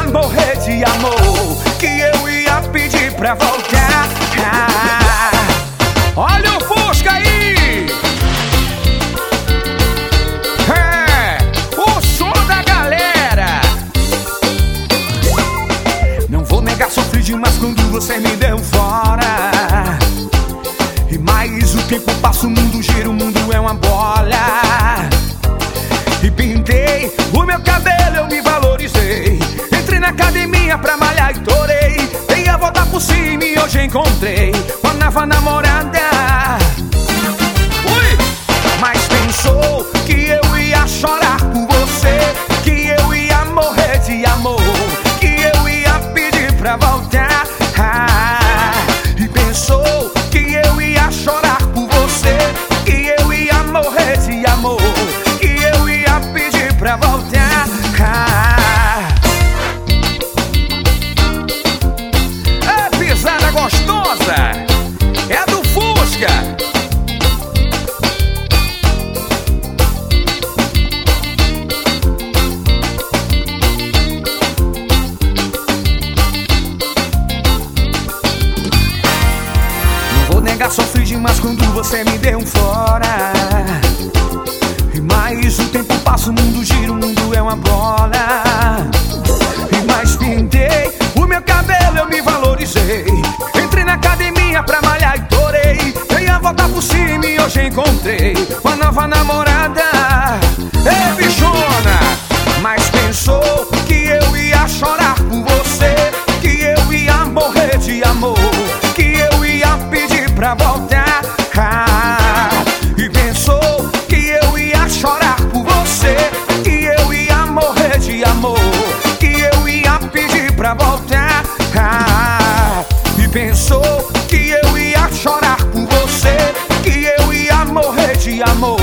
morrer de amor, que eu ia pedir pra voltar. Olha o Fusca aí! O som da galera. Não vou negar, sofri demais quando você me deu fora. E mais o tempo passa, o mundo gira, o mundo é uma bola. E pintei o meu cabelo, eu me valorizei. Entrei na academia pra malhar e torei. Dei a volta por cima e hoje encontrei uma nova namorada. Ui! Mas pensou que eu ia chorar por você, que eu ia morrer de amor, que eu ia pedir pra voltar. E pensou que eu ia chorar por você, que eu ia morrer de amor, que eu ia pedir pra voltar. É pisada gostosa, é do Fusca. Sofri demais quando você me deu fora. E mais o tempo passa, o mundo gira, o mundo é uma bola. E mais pintei o meu cabelo, eu me valorizei. Entrei na academia pra malhar e torei. Dei a volta por cima e hoje encontrei uma nova namorada. Ei, bichona! Mas pensou que eu ia chorar por você, que eu ia morrer de amor, que eu ia pedir pra voltar. E pensou que eu ia chorar por você, que eu ia morrer de amor, que eu ia pedir pra voltar. E pensou que eu ia chorar por você, que eu ia morrer de amor,